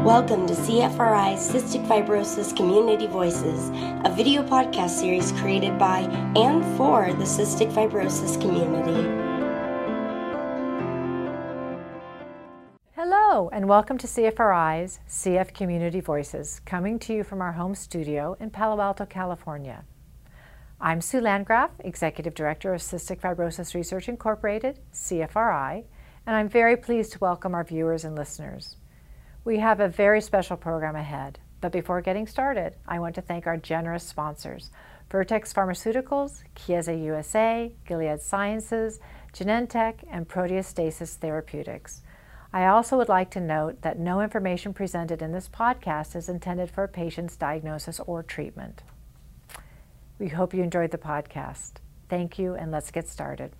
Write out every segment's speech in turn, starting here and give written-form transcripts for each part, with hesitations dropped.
Welcome to CFRI's Cystic Fibrosis Community Voices, a video podcast series created by and for the cystic fibrosis community. Hello, and welcome to CFRI's CF Community Voices, coming to you from our home studio in Palo Alto, California. I'm Sue Landgraf, Executive Director of Cystic Fibrosis Research Incorporated, CFRI, and I'm very pleased to welcome our viewers and listeners. We have a very special program ahead, but before getting started, I want to thank our generous sponsors, Vertex Pharmaceuticals, Chiesa USA, Gilead Sciences, Genentech, and Proteostasis Therapeutics. I also would like to note that no information presented in this podcast is intended for a patient's diagnosis or treatment. We hope you enjoyed the podcast. Thank you, and let's get started.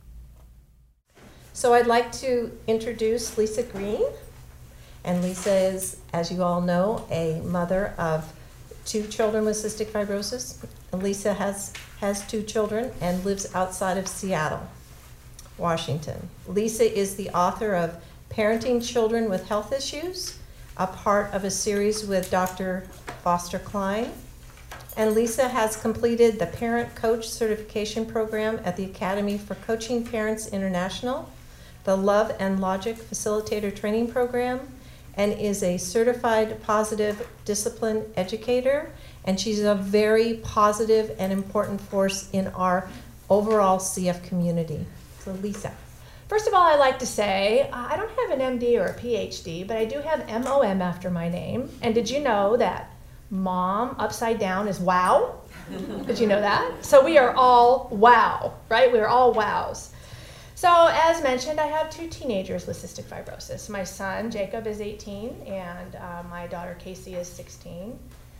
So I'd like to introduce Lisa Green. And Lisa is, as you all know, a mother of 2 children with cystic fibrosis. And Lisa has 2 children and lives outside of Seattle, Washington. Lisa is the author of Parenting Children with Health Issues, a part of a series with Dr. Foster Cline. And Lisa has completed the Parent Coach Certification Program at the Academy for Coaching Parents International, the Love and Logic Facilitator Training Program, and is a certified positive discipline educator, and she's a very positive and important force in our overall CF community. So Lisa. First of all, I like to say, I don't have an MD or a PhD, but I do have MOM after my name. And did you know that mom upside down is wow? Did you know that? So we are all wow, right? We are all wows. So as mentioned, I have 2 teenagers with cystic fibrosis. My son, Jacob, is 18, and my daughter, Casey, is 16.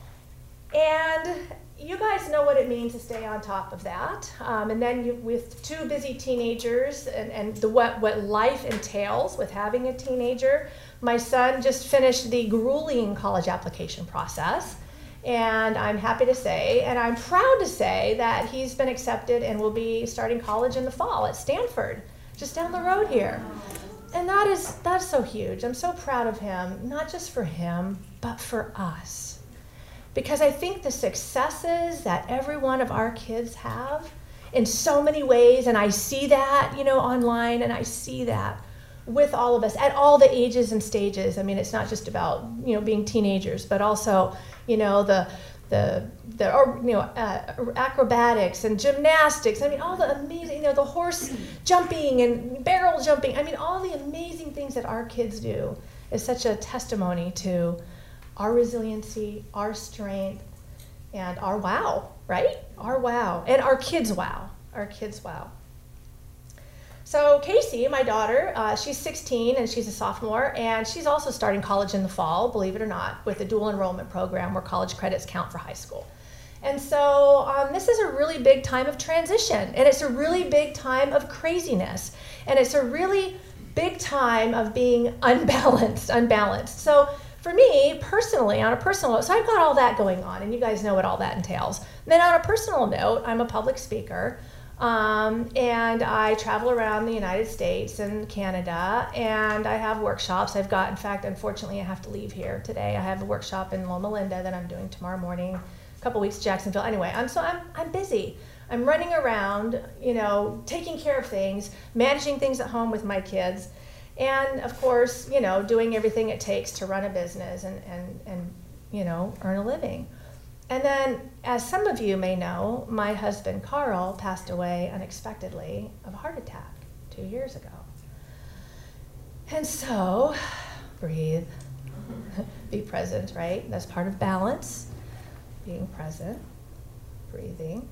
And you guys know what it means to stay on top of that. And then with 2 busy teenagers and what life entails with having a teenager, my son just finished the grueling college application process. And I'm happy to say, and I'm proud to say, that he's been accepted and will be starting college in the fall at Stanford, just down the road here. And that's so huge. I'm so proud of him, not just for him, but for us. Because I think the successes that every one of our kids have in so many ways, and I see that, online, and I see that with all of us at all the ages and stages. I mean, it's not just about, being teenagers, but also, acrobatics and gymnastics. I mean, all the amazing, the horse jumping and barrel jumping. I mean, all the amazing things that our kids do is such a testimony to our resiliency, our strength, and our wow, right? Our wow. And our kids wow. Our kids wow. So Casey, my daughter, she's 16 and she's a sophomore, and she's also starting college in the fall, believe it or not, with a dual enrollment program where college credits count for high school. And so this is a really big time of transition, and it's a really big time of craziness, and it's a really big time of being unbalanced. So for me, personally, on a personal note, so I've got all that going on, and you guys know what all that entails. And then on a personal note, I'm a public speaker. And I travel around the United States and Canada, and I have workshops. In fact, unfortunately, I have to leave here today. I have a workshop in Loma Linda that I'm doing tomorrow morning, a couple weeks in Jacksonville. Anyway, I'm busy. I'm running around, taking care of things, managing things at home with my kids, and of course, doing everything it takes to run a business and earn a living. And then, as some of you may know, my husband, Carl, passed away unexpectedly of a heart attack 2 years ago. And so, breathe, be present, right? That's part of balance, being present, breathing.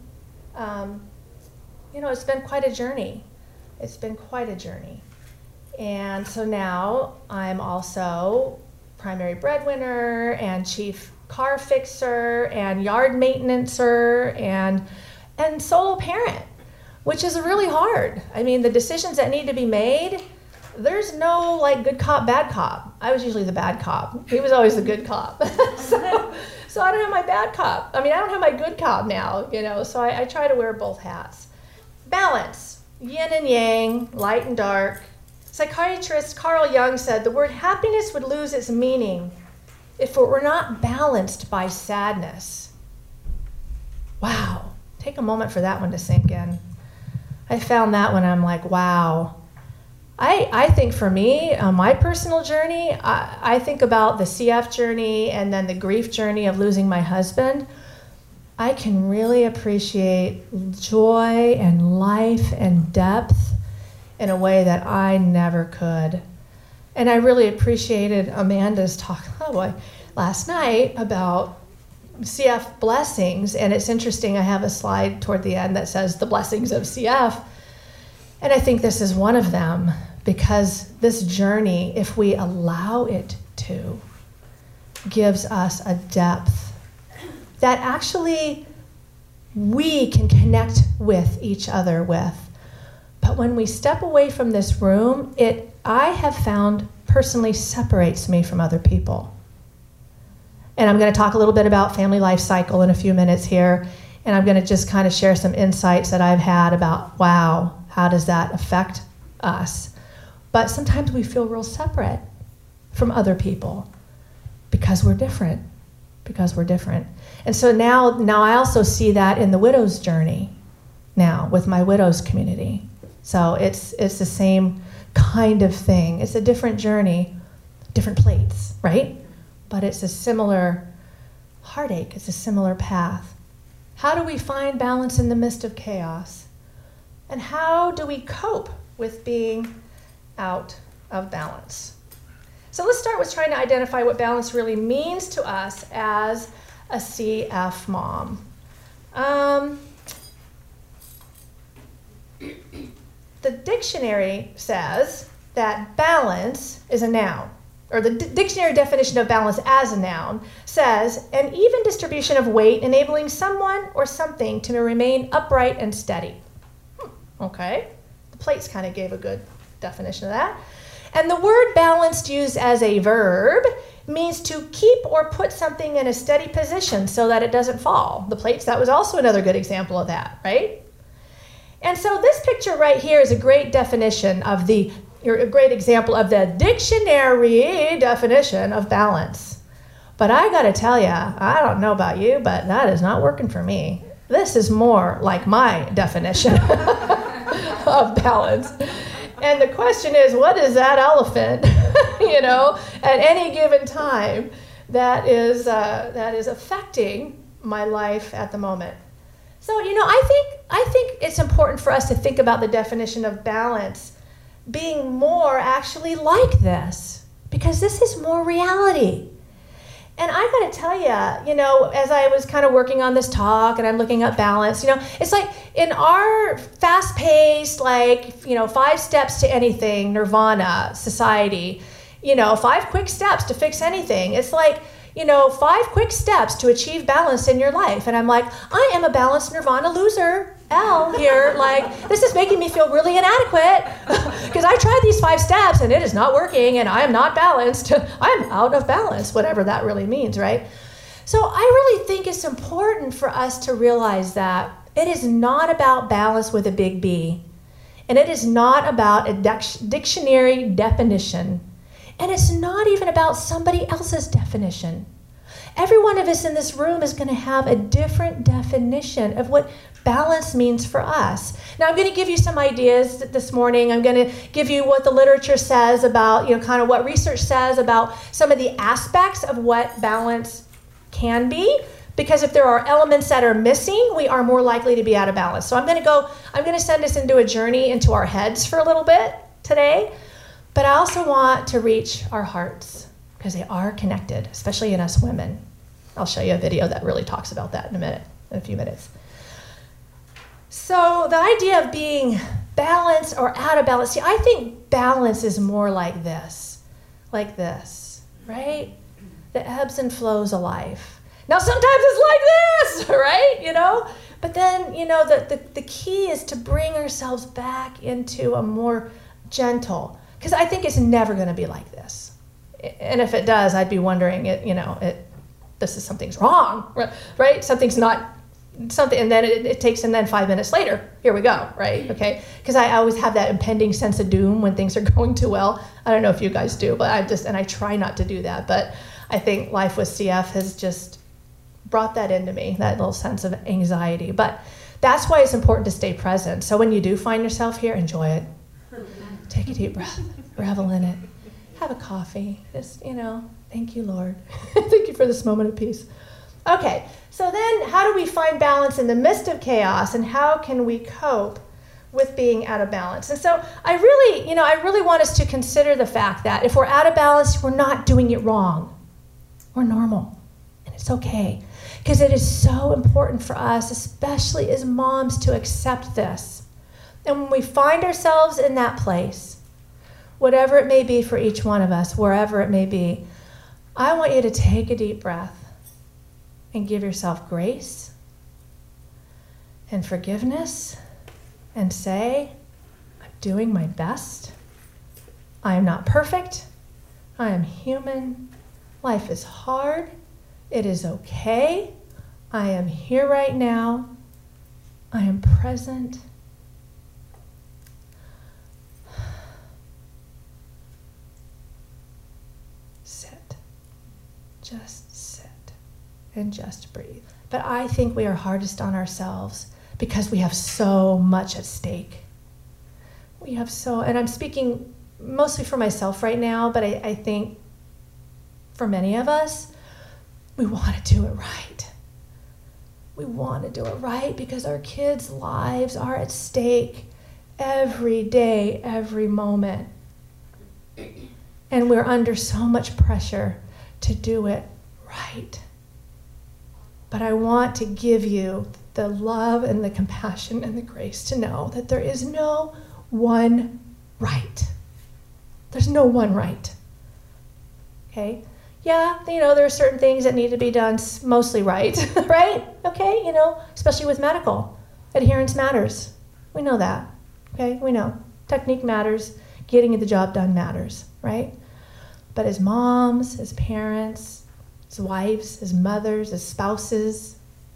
It's been quite a journey. And so now I'm also primary breadwinner and chief car fixer and yard maintenancer and solo parent, which is really hard. I mean, the decisions that need to be made, there's no good cop, bad cop. I was usually the bad cop. He was always the good cop. So I don't have my bad cop. I don't have my good cop now, so I try to wear both hats. Balance, yin and yang, light and dark. Psychiatrist Carl Jung said the word happiness would lose its meaning if we're not balanced by sadness. Wow. Take a moment for that one to sink in. I found that one, I'm like, wow. I think for me, my personal journey, I think about the CF journey and then the grief journey of losing my husband. I can really appreciate joy and life and depth in a way that I never could. And I really appreciated Amanda's talk last night about CF blessings. And it's interesting, I have a slide toward the end that says the blessings of CF. And I think this is one of them, because this journey, if we allow it to, gives us a depth that actually we can connect with each other with. But when we step away from this room, I have found personally separates me from other people. And I'm going to talk a little bit about family life cycle in a few minutes here. And I'm going to just kind of share some insights that I've had about, wow, how does that affect us? But sometimes we feel real separate from other people because we're different. And so now I also see that in the widow's journey now with my widow's community. So it's the same kind of thing. It's a different journey, different plates, right? But it's a similar heartache. It's a similar path. How do we find balance in the midst of chaos? And how do we cope with being out of balance? So let's start with trying to identify what balance really means to us as a CF mom. The dictionary says that balance is a noun, or the dictionary definition of balance as a noun says an even distribution of weight enabling someone or something to remain upright and steady. Okay, the plates kind of gave a good definition of that. And the word balanced used as a verb means to keep or put something in a steady position so that it doesn't fall. The plates, that was also another good example of that, right? And so this picture right here is a great definition of a great example of the dictionary definition of balance. But I gotta tell you, I don't know about you, but that is not working for me. This is more like my definition of balance. And the question is, what is that elephant, at any given time that is affecting my life at the moment? So, I think it's important for us to think about the definition of balance being more actually like this, because this is more reality. And I got to tell you, as I was kind of working on this talk and I'm looking at balance, it's like in our fast-paced, 5 steps to anything, nirvana society, 5 quick steps to fix anything. It's like, 5 quick steps to achieve balance in your life. And I'm like, I am a balanced nirvana loser, L here. This is making me feel really inadequate because I tried these 5 steps and it is not working and I am not balanced. I'm out of balance, whatever that really means, right? So I really think it's important for us to realize that it is not about balance with a big B. And it is not about a dictionary definition. And it's not even about somebody else's definition. Every one of us in this room is going to have a different definition of what balance means for us. Now, I'm going to give you some ideas this morning. I'm going to give you what the literature says about, kind of what research says about some of the aspects of what balance can be. Because if there are elements that are missing, we are more likely to be out of balance. So I'm going to send us into a journey into our heads for a little bit today. But I also want to reach our hearts because they are connected, especially in us women. I'll show you a video that really talks about that in a few minutes. So the idea of being balanced or out of balance, see, I think balance is more like this, right? The ebbs and flows of life. Now, sometimes it's like this, right? But then, the key is to bring ourselves back into a more gentle, because I think it's never going to be like this. And if it does, I'd be wondering, something's wrong, right? Something's not something, and then it takes, and then 5 minutes later, here we go, right? Okay, because I always have that impending sense of doom when things are going too well. I don't know if you guys do, but I try not to do that. But I think life with CF has just brought that into me, that little sense of anxiety. But that's why it's important to stay present. So when you do find yourself here, enjoy it. Take a deep breath, revel in it. Have a coffee. Just, thank you, Lord. Thank you for this moment of peace. Okay, so then how do we find balance in the midst of chaos, and how can we cope with being out of balance? And so I really want us to consider the fact that if we're out of balance, we're not doing it wrong. We're normal, and it's okay. Because it is so important for us, especially as moms, to accept this. And when we find ourselves in that place, whatever it may be for each one of us, wherever it may be, I want you to take a deep breath and give yourself grace and forgiveness and say, I'm doing my best. I am not perfect. I am human. Life is hard. It is okay. I am here right now. I am present. Sit. Just sit and just breathe. But I think we are hardest on ourselves because we have so much at stake. And I'm speaking mostly for myself right now, but I think for many of us, we want to do it right. We want to do it right because our kids' lives are at stake every day, every moment. And we're under so much pressure to do it right. But I want to give you the love and the compassion and the grace to know that there is no one right. There's no one right. Okay? Yeah, there are certain things that need to be done mostly right, right? Okay, especially with medical. Adherence matters. We know that, okay? We know. Technique matters. Getting the job done matters, right? But as moms, as parents, as wives, as mothers, as spouses,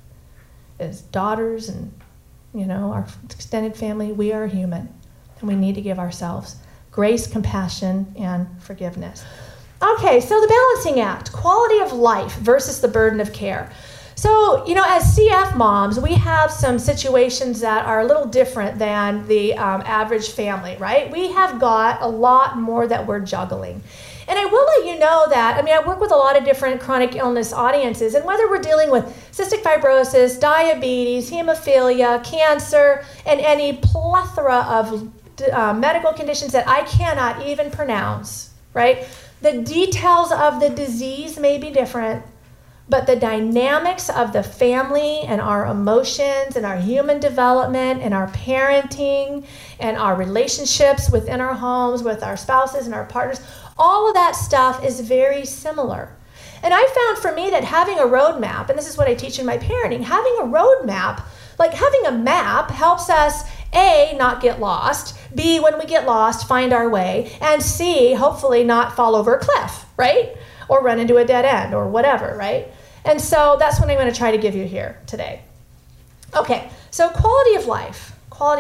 as daughters, and, our extended family, we are human. And we need to give ourselves grace, compassion, and forgiveness. Okay, so the balancing act, quality of life versus the burden of care. So, as CF moms, we have some situations that are a little different than the average family, right? We have got a lot more that we're juggling. And I will let you know that, I work with a lot of different chronic illness audiences, and whether we're dealing with cystic fibrosis, diabetes, hemophilia, cancer, and any plethora of medical conditions that I cannot even pronounce, right? The details of the disease may be different, but the dynamics of the family and our emotions and our human development and our parenting and our relationships within our homes with our spouses and our partners, all of that stuff is very similar. And I found for me that having a roadmap, and this is what I teach in my parenting, having a roadmap, like having a map, helps us A, not get lost, B, when we get lost, find our way, and C, hopefully not fall over a cliff, right? Or run into a dead end or whatever, right? And so that's what I'm going to try to give you here today. Okay, so quality of life.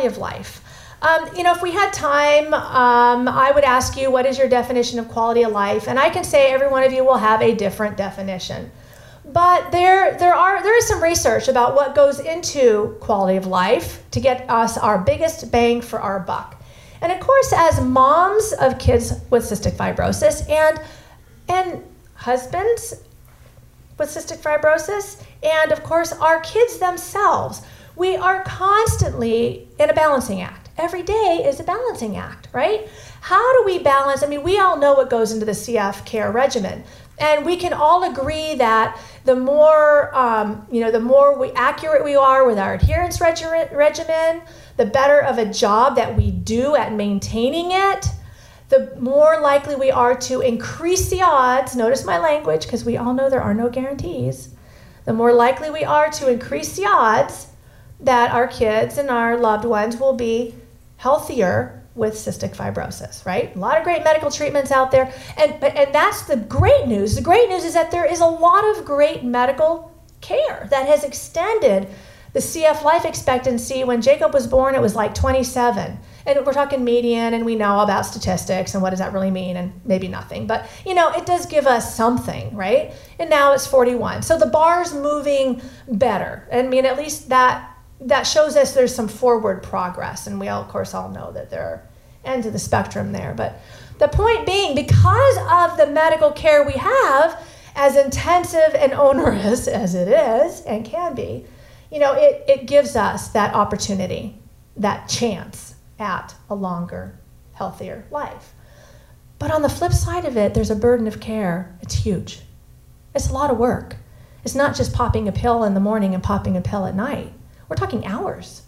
If we had time, I would ask you, what is your definition of quality of life? And I can say every one of you will have a different definition. But there is some research about what goes into quality of life to get us our biggest bang for our buck. And of course, as moms of kids with cystic fibrosis and husbands with cystic fibrosis, and of course our kids themselves, we are constantly in a balancing act. Every day is a balancing act, right? How do we balance? We all know what goes into the CF care regimen. And we can all agree that the more accurate we are with our adherence regimen, the better of a job that we do at maintaining it, the more likely we are to increase the odds. Notice my language, because we all know there are no guarantees. The more likely we are to increase the odds that our kids and our loved ones will be healthier with cystic fibrosis, right? A lot of great medical treatments out there. And that's the great news. The great news is that there is a lot of great medical care that has extended the CF life expectancy. When Jacob was born, it was like 27. And we're talking median, and we know about statistics and what does that really mean, and maybe nothing. But, it does give us something, right? And now it's 41. So the bar's moving better. I mean, at least that shows us there's some forward progress. And we all, of course, all know that there are ends of the spectrum there. But the point being, because of the medical care we have, as intensive and onerous as it is and can be, it gives us that opportunity, that chance at a longer, healthier life. But on the flip side of it, there's a burden of care. It's huge. It's a lot of work. It's not just popping a pill in the morning and popping a pill at night. We're talking hours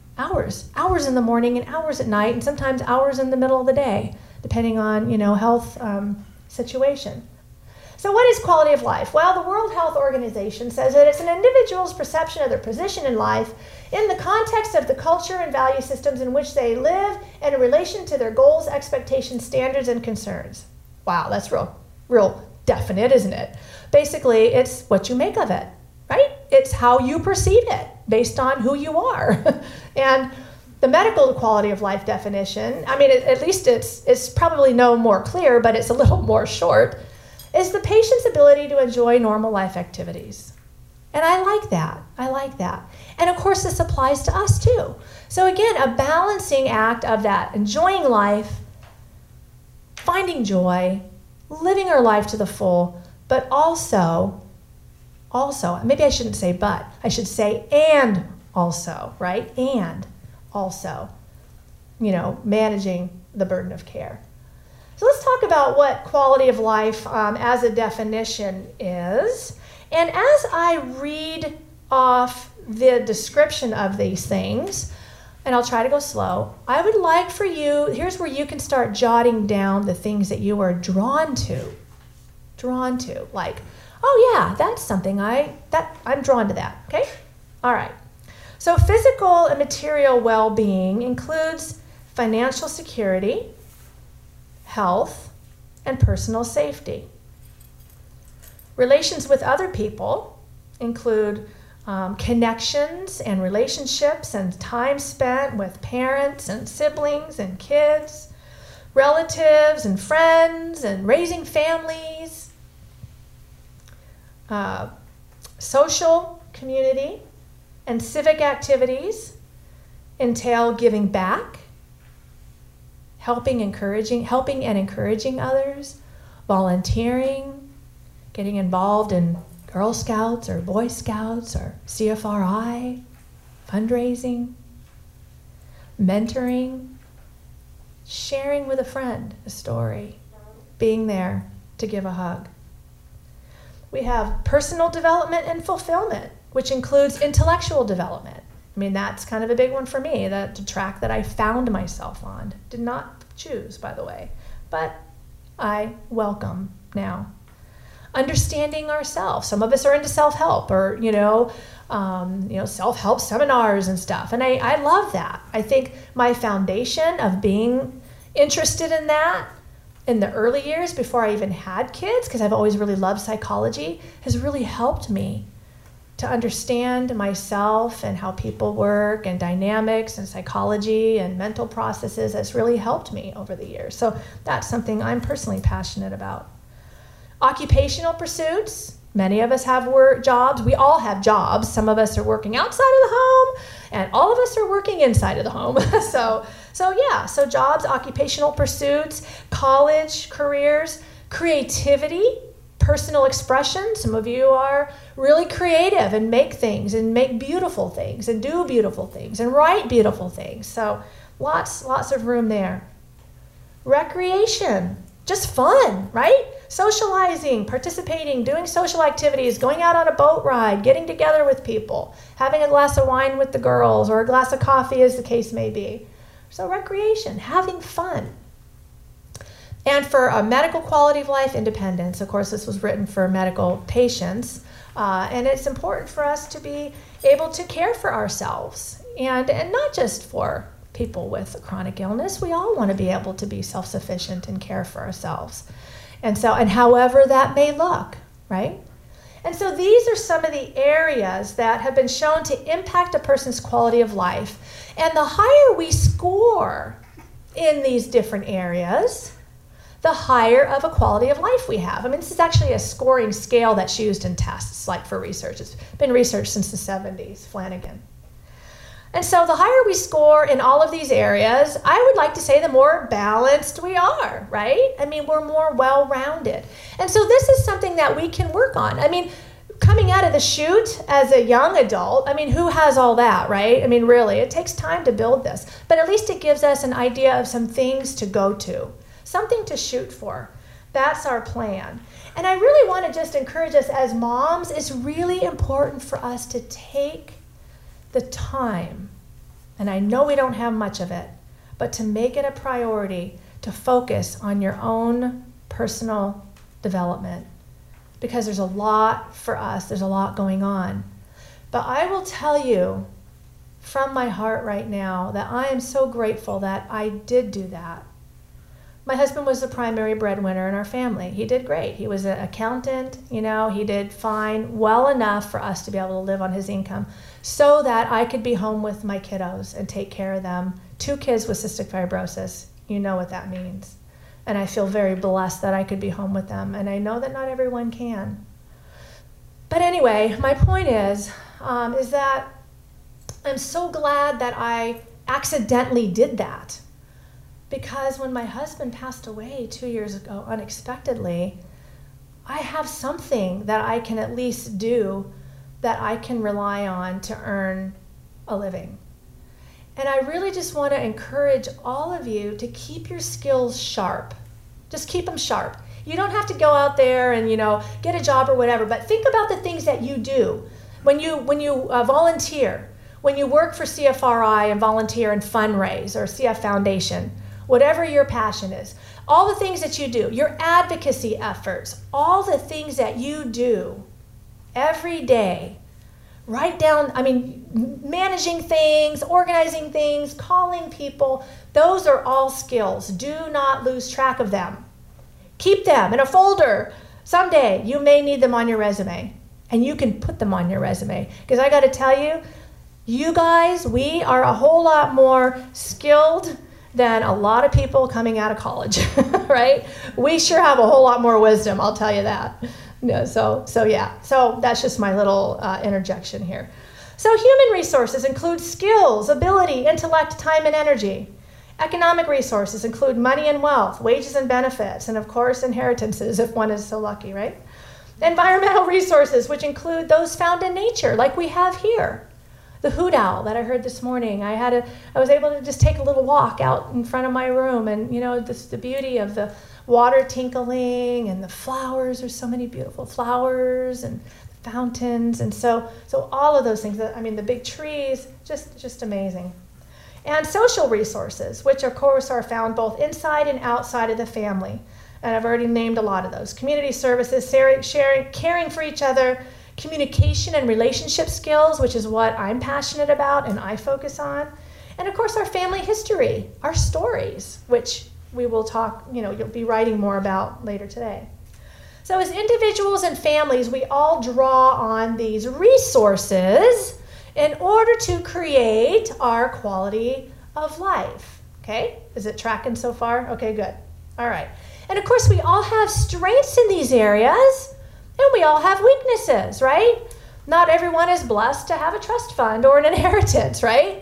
in the morning and hours at night, and sometimes hours in the middle of the day, depending on, health situation. So what is quality of life? Well, the World Health Organization says that it's an individual's perception of their position in life in the context of the culture and value systems in which they live and in relation to their goals, expectations, standards, and concerns. Wow, that's real definite, isn't it? Basically, it's what you make of it, right? It's how you perceive it based on who you are. And the medical quality of life definition, I mean, at least it's probably no more clear, but it's a little more short, is the patient's ability to enjoy normal life activities. And I like that. And of course, this applies to us too. So again, a balancing act of that, enjoying life, finding joy, living our life to the full, but also, maybe I shouldn't say but, I should say and also, right? And also, managing the burden of care. So let's talk about what quality of life as a definition is. And as I read off the description of these things, and I'll try to go slow, I would like for you, here's where you can start jotting down the things that you are drawn to. Like, oh yeah, that's something I'm drawn to that, okay? All right. So physical and material well-being includes financial security, health, and personal safety. Relations with other people include connections and relationships and time spent with parents and siblings and kids, relatives and friends and raising families. Social, community, and civic activities entail giving back, helping and encouraging others, volunteering, getting involved in Girl Scouts or Boy Scouts or CFRI, fundraising, mentoring, sharing with a friend a story, being there to give a hug. We have personal development and fulfillment, which includes intellectual development. I mean, that's kind of a big one for me, the track that I found myself on. Did not choose, by the way, but I welcome now. Understanding ourselves. Some of us are into self-help or, self-help seminars and stuff. And I love that. I think my foundation of being interested in that in the early years before I even had kids, because I've always really loved psychology, has really helped me to understand myself and how people work and dynamics and psychology and mental processes. Has really helped me over the years. So that's something I'm personally passionate about. Occupational pursuits. Many of us have jobs. We all have jobs. Some of us are working outside of the home, and all of us are working inside of the home. So jobs, occupational pursuits, college, careers, creativity, personal expression. Some of you are really creative and make things and make beautiful things and do beautiful things and write beautiful things. So lots of room there. Recreation, just fun, right? Socializing, participating, doing social activities, going out on a boat ride, getting together with people, having a glass of wine with the girls or a glass of coffee as the case may be. So recreation, having fun. And for a medical quality of life, independence. Of course, this was written for medical patients. And it's important for us to be able to care for ourselves. And not just for people with chronic illness. We all want to be able to be self-sufficient and care for ourselves. And however that may look, right? And so these are some of the areas that have been shown to impact a person's quality of life. And the higher we score in these different areas, the higher of a quality of life we have. I mean, this is actually a scoring scale that's used in tests, like for research. It's been researched since the 70s, Flanagan. And so the higher we score in all of these areas, I would like to say the more balanced we are, right? I mean, we're more well-rounded. And so this is something that we can work on. I mean, coming out of the chute as a young adult, I mean, who has all that, right? I mean, really, it takes time to build this. But at least it gives us an idea of some things to go to, something to shoot for. That's our plan. And I really want to just encourage us as moms, it's really important for us to take the time, and I know we don't have much of it, but to make it a priority to focus on your own personal development, because there's a lot for us, there's a lot going on. But I will tell you from my heart right now that I am so grateful that I did do that. My husband was the primary breadwinner in our family. He did great. He was an accountant, you know, he did fine, well enough for us to be able to live on his income so that I could be home with my kiddos and take care of them. 2 kids with cystic fibrosis, you know what that means. And I feel very blessed that I could be home with them. And I know that not everyone can. But anyway, my point is that I'm so glad that I accidentally did that. Because when my husband passed away 2 years ago unexpectedly, I have something that I can at least do that I can rely on to earn a living. And I really just want to encourage all of you to keep your skills sharp. Just keep them sharp. You don't have to go out there and, you know, get a job or whatever, but think about the things that you do. When you volunteer, when you work for CFRI and volunteer and fundraise or CF Foundation, whatever your passion is, all the things that you do, your advocacy efforts, all the things that you do every day, write down, I mean, managing things, organizing things, calling people, those are all skills. Do not lose track of them. Keep them in a folder. Someday you may need them on your resume, and you can put them on your resume. Because I got to tell you, you guys, we are a whole lot more skilled than a lot of people coming out of college, right? We sure have a whole lot more wisdom, I'll tell you that. No, so that's just my little interjection here. So human resources include skills, ability, intellect, time, and energy. Economic resources include money and wealth, wages and benefits, and of course inheritances if one is so lucky, right? Environmental resources, which include those found in nature, like we have here. The hoot owl that I heard this morning, I was able to just take a little walk out in front of my room, and you know, the beauty of the water tinkling and the flowers. There's so many beautiful flowers and fountains, and so all of those things. I mean, the big trees, just amazing. And social resources, which of course are found both inside and outside of the family. And I've already named a lot of those. Community services, sharing, caring for each other, communication and relationship skills, which is what I'm passionate about and I focus on. And of course, our family history, our stories, which we will talk, you'll be writing more about later today. So as individuals and families, we all draw on these resources in order to create our quality of life. Okay? Is it tracking so far? Okay, good. All right. And of course, we all have strengths in these areas, and we all have weaknesses, right? Not everyone is blessed to have a trust fund or an inheritance, right?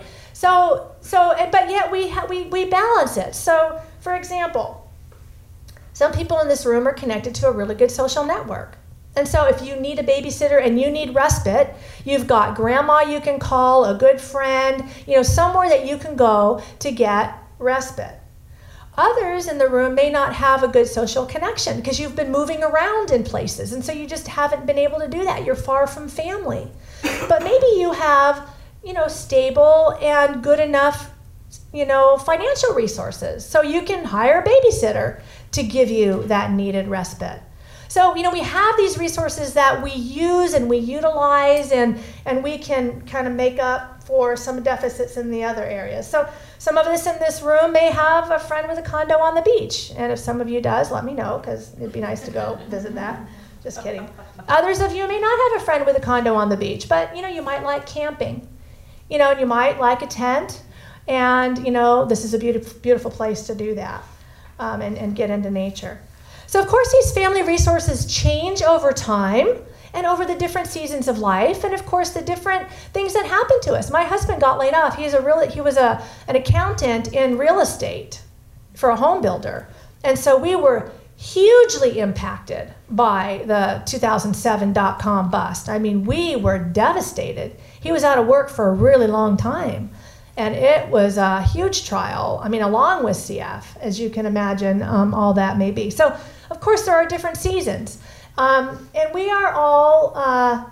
But yet we balance it. So, for example, some people in this room are connected to a really good social network. And so if you need a babysitter and you need respite, you've got grandma you can call, a good friend, somewhere that you can go to get respite. Others in the room may not have a good social connection because you've been moving around in places, and so you just haven't been able to do that. You're far from family. But maybe you have, stable and good enough, financial resources, so you can hire a babysitter to give you that needed respite. So, we have these resources that we use and we utilize, and we can kind of make up for some deficits in the other areas. So some of us in this room may have a friend with a condo on the beach. And if some of you does, let me know, because it'd be nice to go visit that. Just kidding. Others of you may not have a friend with a condo on the beach, but, you might like camping. And you might like a tent. And, this is a beautiful, beautiful place to do that and get into nature. So, of course, these family resources change over time and over the different seasons of life, and of course the different things that happen to us. My husband got laid off. He was an accountant in real estate for a home builder, and so we were hugely impacted by the 2007 dot-com bust. I mean, we were devastated. He was out of work for a really long time, and it was a huge trial. I mean, along with CF, as you can imagine, all that may be. So, of course, there are different seasons. And we're all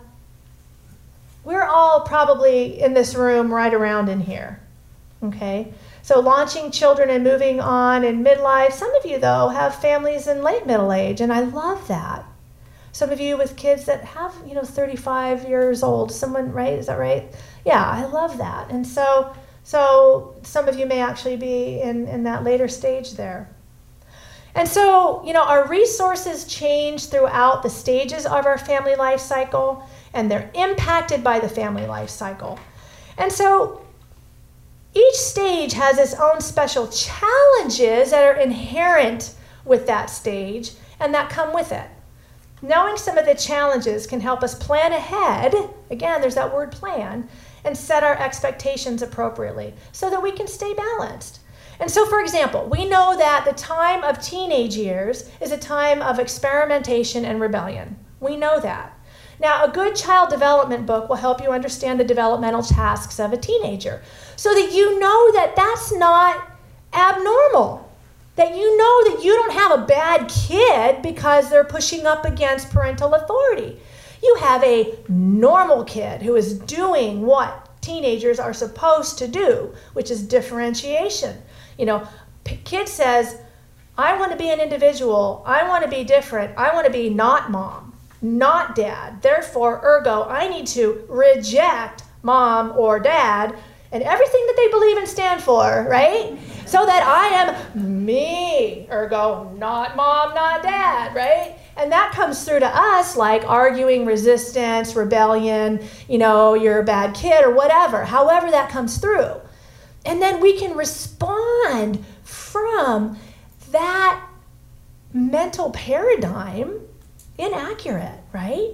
probably in this room right around in here, okay? So launching children and moving on in midlife. Some of you, though, have families in late middle age, and I love that. Some of you with kids that have, 35 years old. Someone, right? Is that right? Yeah, I love that. And so some of you may actually be in that later stage there. And so, our resources change throughout the stages of our family life cycle, and they're impacted by the family life cycle. And so, each stage has its own special challenges that are inherent with that stage and that come with it. Knowing some of the challenges can help us plan ahead, again, there's that word plan, and set our expectations appropriately so that we can stay balanced. And so, for example, we know that the time of teenage years is a time of experimentation and rebellion. We know that. Now, a good child development book will help you understand the developmental tasks of a teenager so that you know that that's not abnormal, that you know that you don't have a bad kid because they're pushing up against parental authority. You have a normal kid who is doing what teenagers are supposed to do, which is differentiation. Kid says, I want to be an individual. I want to be different. I want to be not mom, not dad. Therefore, ergo, I need to reject mom or dad and everything that they believe and stand for, right? So that I am me, ergo, not mom, not dad, right? And that comes through to us like arguing, resistance, rebellion, you're a bad kid or whatever, however that comes through. And then we can respond from that mental paradigm inaccurate, right?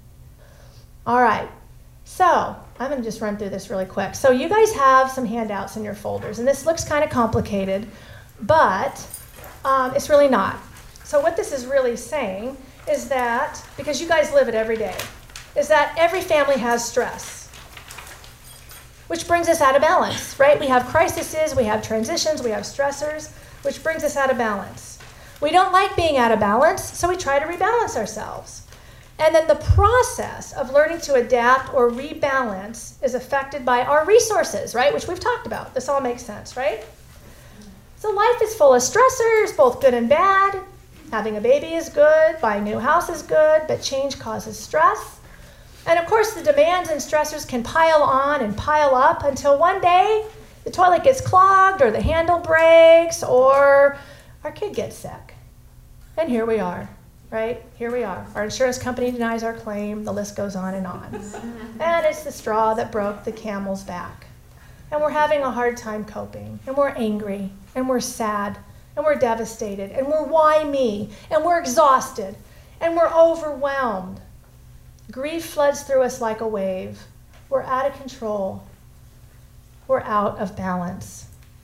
All right, so I'm going to just run through this really quick. So you guys have some handouts in your folders, and this looks kind of complicated, but it's really not. So what this is really saying is that, because you guys live it every day, is that every family has stress, which brings us out of balance, right? We have crises, we have transitions, we have stressors, which brings us out of balance. We don't like being out of balance, so we try to rebalance ourselves. And then the process of learning to adapt or rebalance is affected by our resources, right? Which we've talked about. This all makes sense, right? So life is full of stressors, both good and bad. Having a baby is good, buying a new house is good, but change causes stress. And of course, the demands and stressors can pile on and pile up until one day the toilet gets clogged or the handle breaks or our kid gets sick. And here we are, right? Here we are. Our insurance company denies our claim. The list goes on. And it's the straw that broke the camel's back. And we're having a hard time coping. And we're angry. And we're sad. And we're devastated. And we're why me? And we're exhausted. And we're overwhelmed. Grief floods through us like a wave. We're out of control. We're out of balance.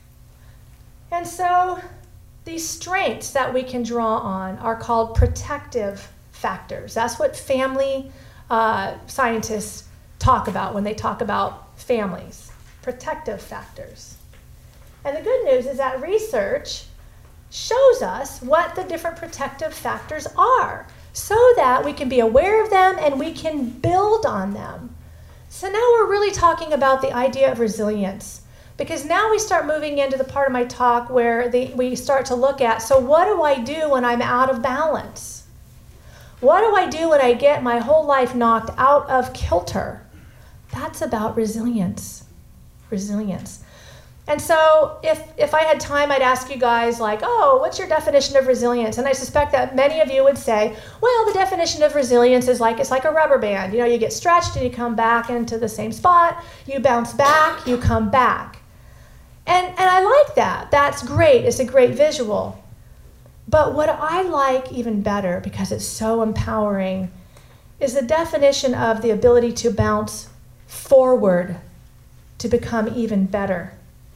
And so these strengths that we can draw on are called protective factors. That's what family scientists talk about when they talk about families. Protective factors. And the good news is that research shows us what the different protective factors are, so that we can be aware of them and we can build on them. So now we're really talking about the idea of resilience, because now we start moving into the part of my talk where we start to look at, so what do I do when I'm out of balance? What do I do when I get my whole life knocked out of kilter? That's about resilience. Resilience. And so if I had time, I'd ask you guys like, oh, what's your definition of resilience? And I suspect that many of you would say, well, the definition of resilience is like, it's like a rubber band. You get stretched and you come back into the same spot. You bounce back, you come back. And I like that. That's great. It's a great visual. But what I like even better, because it's so empowering, is the definition of the ability to bounce forward to become even better.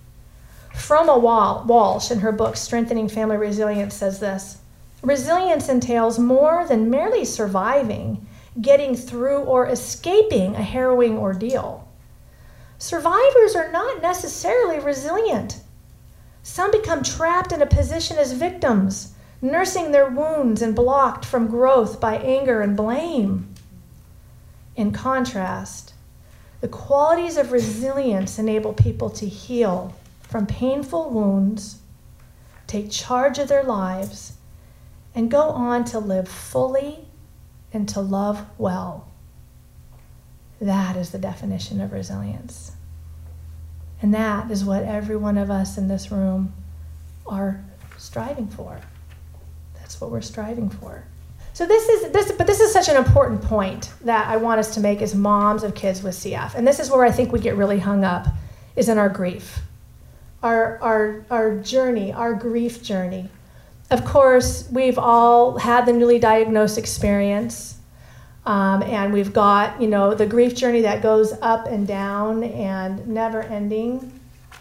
Froma Walsh, in her book, Strengthening Family Resilience, says this: resilience entails more than merely surviving, getting through, or escaping a harrowing ordeal. Survivors are not necessarily resilient. Some become trapped in a position as victims, nursing their wounds and blocked from growth by anger and blame. In contrast, the qualities of resilience enable people to heal from painful wounds, take charge of their lives, and go on to live fully and to love well. That is the definition of resilience. And that is what every one of us in this room are striving for. That's what we're striving for. So this is such an important point that I want us to make as moms of kids with CF. And this is where I think we get really hung up, is in our grief. Our journey, our grief journey. Of course, we've all had the newly diagnosed experience. And we've got, the grief journey that goes up and down and never ending.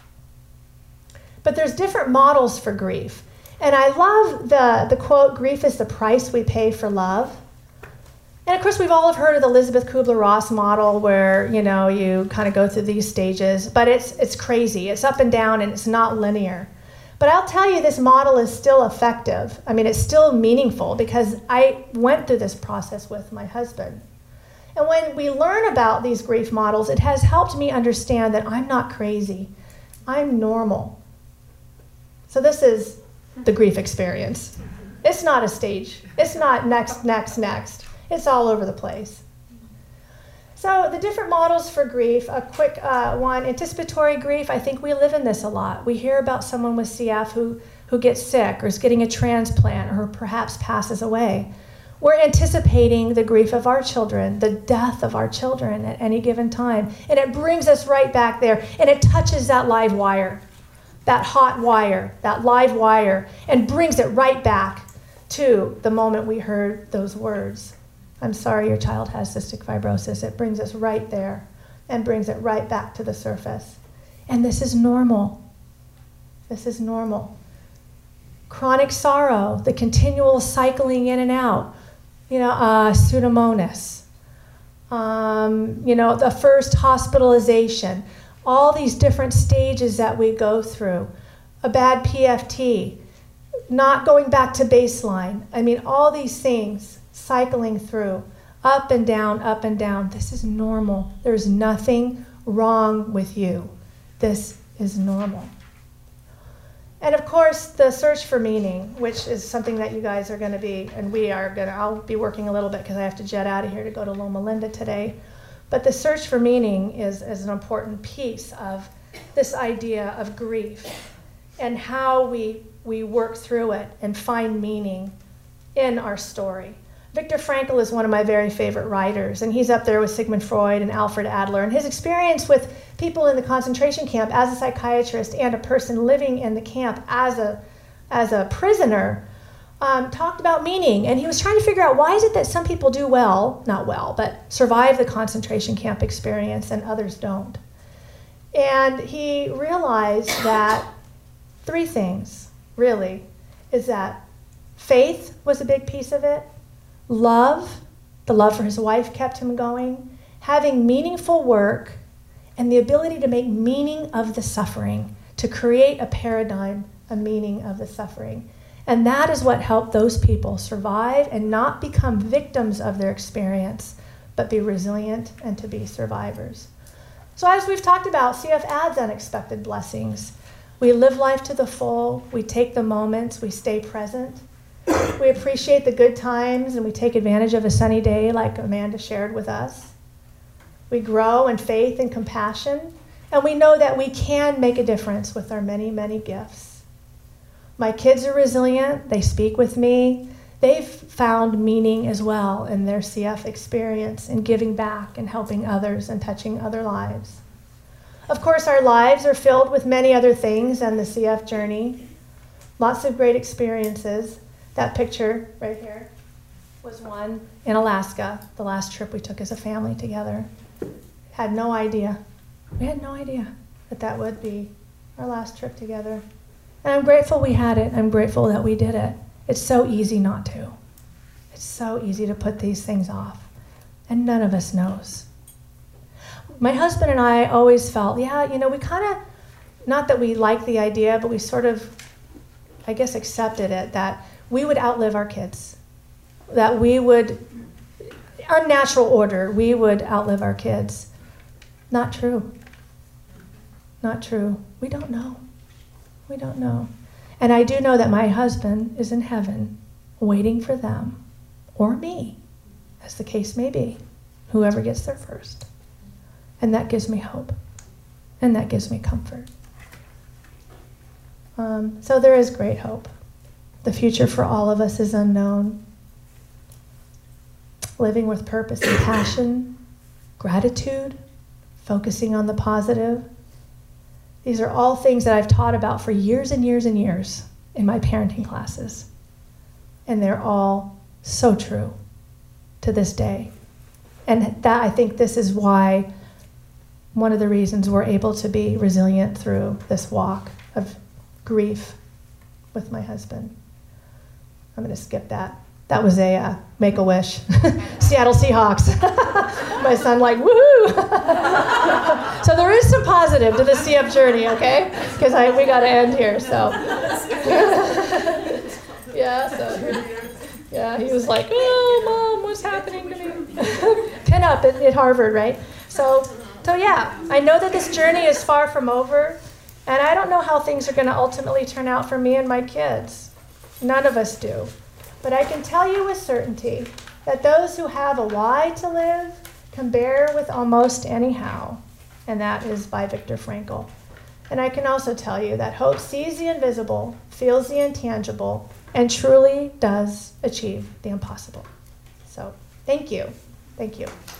But there's different models for grief. And I love the quote, "Grief is the price we pay for love." And of course, we've all heard of the Elizabeth Kubler-Ross model where, you kind of go through these stages, but it's crazy. It's up and down and it's not linear. But I'll tell you, this model is still effective. I mean, it's still meaningful because I went through this process with my husband. And when we learn about these grief models, it has helped me understand that I'm not crazy. I'm normal. So this is the grief experience. It's not a stage. It's not next. It's all over the place. So the different models for grief, a quick one, anticipatory grief. I think we live in this a lot. We hear about someone with CF who gets sick or is getting a transplant or perhaps passes away. We're anticipating the grief of our children, the death of our children at any given time. And it brings us right back there, and it touches that live wire, that hot wire, that live wire, and brings it right back to the moment we heard those words. I'm sorry your child has cystic fibrosis. It brings us right there and brings it right back to the surface. And this is normal. This is normal. Chronic sorrow, the continual cycling in and out, Pseudomonas, the first hospitalization, all these different stages that we go through, a bad PFT, not going back to baseline. I mean, all these things cycling through, up and down, up and down. This is normal. There's nothing wrong with you. This is normal. And of course, the search for meaning, which is something that you guys are going to be, and I'll be working a little bit because I have to jet out of here to go to Loma Linda today. But the search for meaning is an important piece of this idea of grief and how we work through it and find meaning in our story. Viktor Frankl is one of my very favorite writers, and he's up there with Sigmund Freud and Alfred Adler. And his experience with people in the concentration camp as a psychiatrist and a person living in the camp as a prisoner talked about meaning. And he was trying to figure out, why is it that some people do but survive the concentration camp experience and others don't? And he realized that three things, really, is that faith was a big piece of it. Love, the love for his wife kept him going, having meaningful work, and the ability to make meaning of the suffering, to create a paradigm, a meaning of the suffering. And that is what helped those people survive and not become victims of their experience, but be resilient and to be survivors. So as we've talked about, CF adds unexpected blessings. We live life to the full, we take the moments, we stay present. We appreciate the good times and we take advantage of a sunny day like Amanda shared with us. We grow in faith and compassion, and we know that we can make a difference with our many, many gifts. My kids are resilient. They speak with me. They've found meaning as well in their CF experience and giving back and helping others and touching other lives. Of course, our lives are filled with many other things than the CF journey. Lots of great experiences. That picture right here was one in Alaska, the last trip we took as a family together. Had no idea. We had no idea that that would be our last trip together. And I'm grateful we had it. I'm grateful that we did it. It's so easy not to. It's so easy to put these things off. And none of us knows. My husband and I always felt, we kind of, not that we liked the idea, but we sort of, I guess, accepted it, that we would outlive our kids. That we would, unnatural order, we would outlive our kids. Not true. Not true. We don't know. We don't know. And I do know that my husband is in heaven waiting for them, or me, as the case may be, whoever gets there first. And that gives me hope. And that gives me comfort. So there is great hope. The future for all of us is unknown. Living with purpose and passion, gratitude, focusing on the positive. These are all things that I've taught about for years and years and years in my parenting classes. And they're all so true to this day. And that, I think this is why, one of the reasons we're able to be resilient through this walk of grief with my husband. I'm going to skip that. That was a Make-A-Wish. Seattle Seahawks. My son like, woohoo! So there is some positive to the CF journey, okay? Because we got to end here, so. Yeah, he was like, oh, Mom, what's happening to me? Pin up at Harvard, right? So yeah, I know that this journey is far from over, and I don't know how things are going to ultimately turn out for me and my kids. None of us do. But I can tell you with certainty that those who have a why to live can bear with almost any how, and that is by Viktor Frankl. And I can also tell you that hope sees the invisible, feels the intangible, and truly does achieve the impossible. So, thank you. Thank you.